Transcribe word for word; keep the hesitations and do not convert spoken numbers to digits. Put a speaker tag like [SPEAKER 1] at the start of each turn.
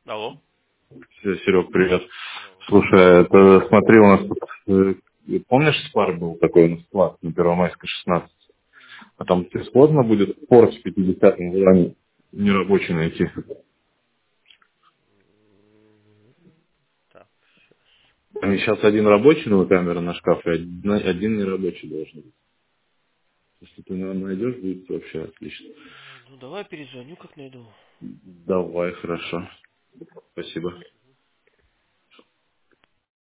[SPEAKER 1] Алло.
[SPEAKER 2] Серег, привет.
[SPEAKER 1] Здорово.
[SPEAKER 2] Слушай, это, смотри, у нас тут, э, помнишь, спар был такой у нас склад на Первомайской шестнадцать? А там тебе сложно будет порт с пятидесятым желанием нерабочий найти.
[SPEAKER 1] Так, сейчас.
[SPEAKER 2] Там сейчас один рабочий, ну, камера на шкафе, один, один нерабочий должен быть. Если ты наверное, найдешь, будет вообще отлично.
[SPEAKER 1] Ну давай перезвоню, как найду.
[SPEAKER 2] Давай, хорошо. Спасибо.